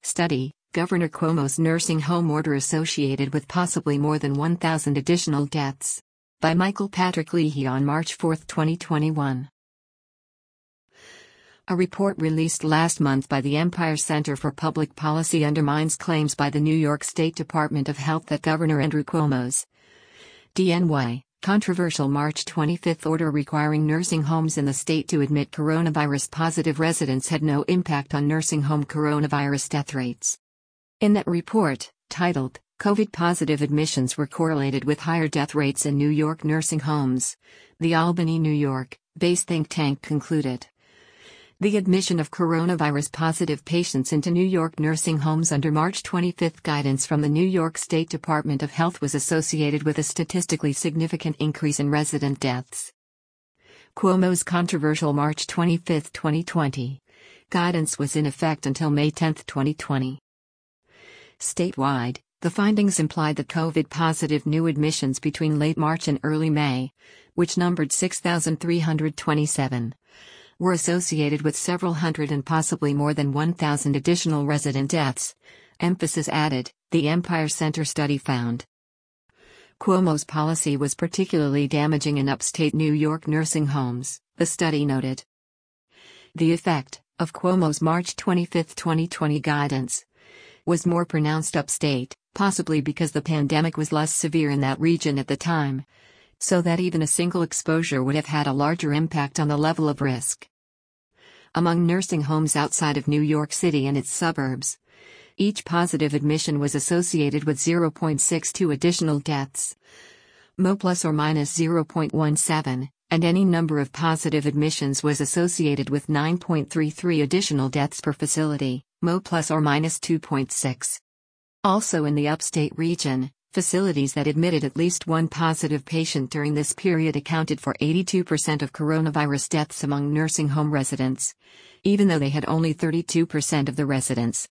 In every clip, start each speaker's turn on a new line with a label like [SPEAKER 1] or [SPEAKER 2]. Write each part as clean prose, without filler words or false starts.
[SPEAKER 1] Study: Governor Cuomo's nursing home order associated with possibly more than 1,000 additional deaths. By Michael Patrick Leahy on March 4, 2021. A report released last month by the Empire Center for Public Policy undermines claims by the New York State Department of Health that Governor Andrew Cuomo's DNY controversial March 25 order requiring nursing homes in the state to admit coronavirus-positive residents had no impact on nursing home coronavirus death rates. In that report, titled, "COVID-positive admissions were correlated with higher death rates in New York nursing homes," the Albany, New York-based think tank concluded. The admission of coronavirus-positive patients into New York nursing homes under March 25 guidance from the New York State Department of Health was associated with a statistically significant increase in resident deaths. Cuomo's controversial March 25, 2020 guidance was in effect until May 10, 2020. Statewide, the findings implied that COVID-positive new admissions between late March and early May, which numbered 6,327, were associated with several hundred and possibly more than 1,000 additional resident deaths. Emphasis added, the Empire Center study found. Cuomo's policy was particularly damaging in upstate New York nursing homes, the study noted. The effect of Cuomo's March 25, 2020 guidance was more pronounced upstate, possibly because the pandemic was less severe in that region at the time, so that even a single exposure would have had a larger impact on the level of risk. Among nursing homes outside of New York City and its suburbs, each positive admission was associated with 0.62 additional deaths, Mo plus or minus 0.17, and any number of positive admissions was associated with 9.33 additional deaths per facility, Mo plus or minus 2.6. Also in the upstate region, facilities that admitted at least one positive patient during this period accounted for 82% of coronavirus deaths among nursing home residents, even though they had only 32% of the residents.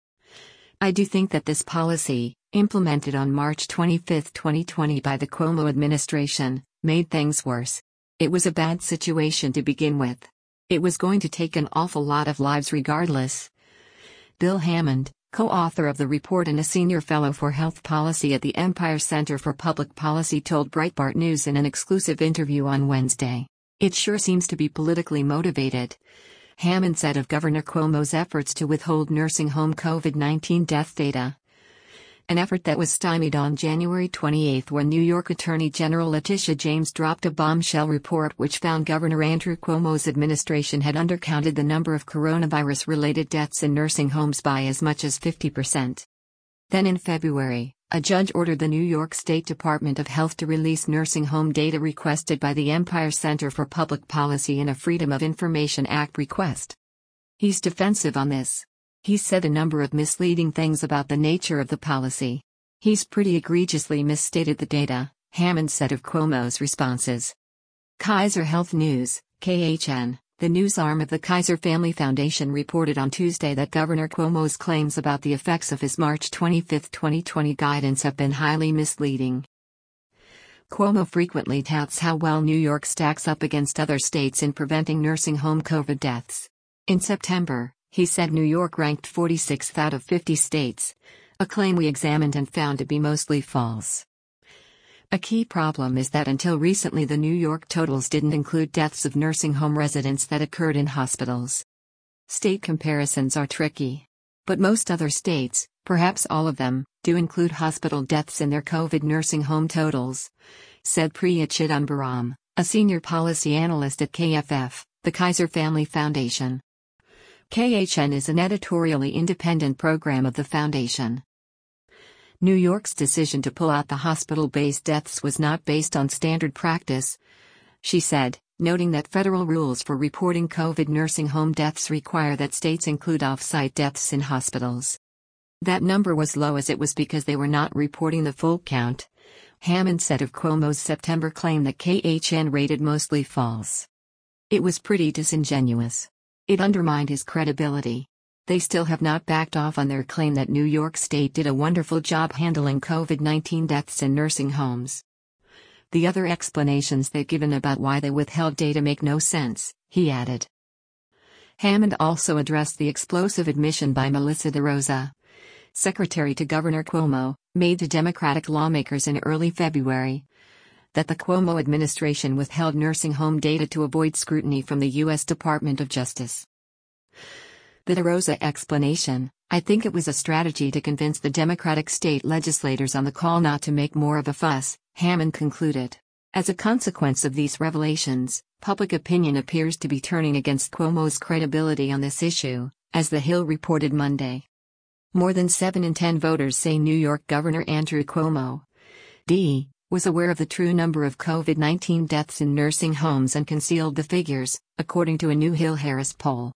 [SPEAKER 1] I do think that this policy, implemented on March 25, 2020 by the Cuomo administration, made things worse. It was a bad situation to begin with. It was going to take an awful lot of lives regardless. Bill Hammond, co-author of the report and a senior fellow for health policy at the Empire Center for Public Policy, told Breitbart News in an exclusive interview on Wednesday. "It sure seems to be politically motivated," Hammond said of Governor Cuomo's efforts to withhold nursing home COVID-19 death data. An effort that was stymied on January 28 when New York Attorney General Letitia James dropped a bombshell report which found Governor Andrew Cuomo's administration had undercounted the number of coronavirus-related deaths in nursing homes by as much as 50%. Then in February, a judge ordered the New York State Department of Health to release nursing home data requested by the Empire Center for Public Policy in a Freedom of Information Act request. He's defensive on this. He said a number of misleading things about the nature of the policy. He's pretty egregiously misstated the data, Hammond said of Cuomo's responses. Kaiser Health News, KHN, the news arm of the Kaiser Family Foundation, reported on Tuesday that Governor Cuomo's claims about the effects of his March 25, 2020 guidance have been highly misleading. Cuomo frequently touts how well New York stacks up against other states in preventing nursing home COVID deaths. In September, he said New York ranked 46th out of 50 states, a claim we examined and found to be mostly false. A key problem is that until recently the New York totals didn't include deaths of nursing home residents that occurred in hospitals. State comparisons are tricky. But most other states, perhaps all of them, do include hospital deaths in their COVID nursing home totals, said Priya Chidambaram, a senior policy analyst at KFF, the Kaiser Family Foundation. KHN is an editorially independent program of the foundation. New York's decision to pull out the hospital-based deaths was not based on standard practice, she said, noting that federal rules for reporting COVID nursing home deaths require that states include off-site deaths in hospitals. That number was low as it was because they were not reporting the full count, Hammond said of Cuomo's September claim that KHN rated mostly false. It was pretty disingenuous. It undermined his credibility. They still have not backed off on their claim that New York State did a wonderful job handling COVID-19 deaths in nursing homes. The other explanations they've given about why they withheld data make no sense, he added. Hammond also addressed the explosive admission by Melissa DeRosa, secretary to Governor Cuomo, made to Democratic lawmakers in early February, that the Cuomo administration withheld nursing home data to avoid scrutiny from the U.S. Department of Justice. The DeRosa explanation: "I think it was a strategy to convince the Democratic state legislators on the call not to make more of a fuss," Hammond concluded. As a consequence of these revelations, public opinion appears to be turning against Cuomo's credibility on this issue, as The Hill reported Monday. More than 7 in 10 voters say New York Governor Andrew Cuomo, D., was aware of the true number of COVID-19 deaths in nursing homes and concealed the figures, according to a new Hill-Harris poll.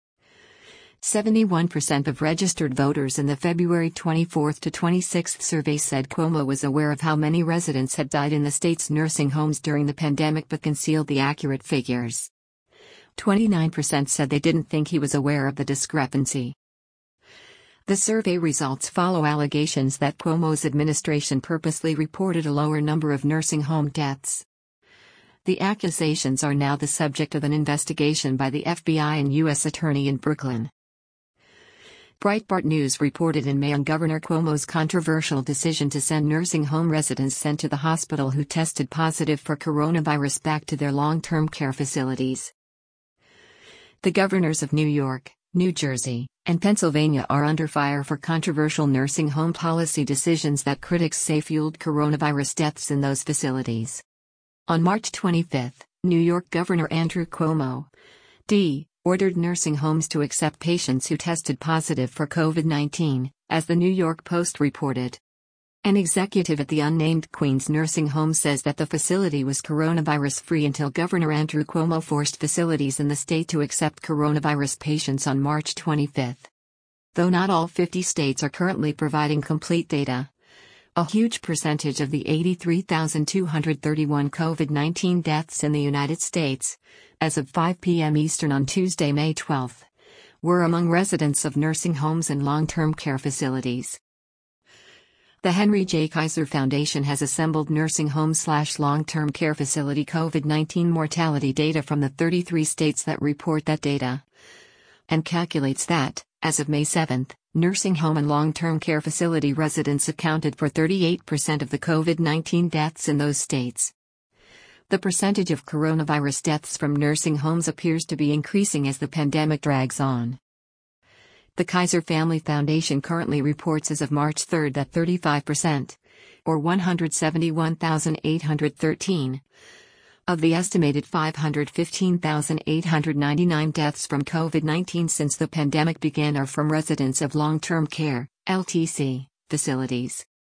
[SPEAKER 1] 71% of registered voters in the February 24 to 26 survey said Cuomo was aware of how many residents had died in the state's nursing homes during the pandemic but concealed the accurate figures. 29% said they didn't think he was aware of the discrepancy. The survey results follow allegations that Cuomo's administration purposely reported a lower number of nursing home deaths. The accusations are now the subject of an investigation by the FBI and U.S. Attorney in Brooklyn. Breitbart News reported in May on Governor Cuomo's controversial decision to send nursing home residents sent to the hospital who tested positive for coronavirus back to their long-term care facilities. The governors of New York, New Jersey, and Pennsylvania are under fire for controversial nursing home policy decisions that critics say fueled coronavirus deaths in those facilities. On March 25, New York Governor Andrew Cuomo, D., ordered nursing homes to accept patients who tested positive for COVID-19, as the New York Post reported. An executive at the unnamed Queens nursing home says that the facility was coronavirus-free until Governor Andrew Cuomo forced facilities in the state to accept coronavirus patients on March 25. Though not all 50 states are currently providing complete data, a huge percentage of the 83,231 COVID-19 deaths in the United States, as of 5 p.m. Eastern on Tuesday, May 12, were among residents of nursing homes and long-term care facilities. The Henry J. Kaiser Foundation has assembled nursing home/long-term care facility COVID-19 mortality data from the 33 states that report that data, and calculates that, as of May 7, nursing home and long-term care facility residents accounted for 38% of the COVID-19 deaths in those states. The percentage of coronavirus deaths from nursing homes appears to be increasing as the pandemic drags on. The Kaiser Family Foundation currently reports as of March 3 that 35%, or 171,813, of the estimated 515,899 deaths from COVID-19 since the pandemic began are from residents of long-term care (LTC) facilities.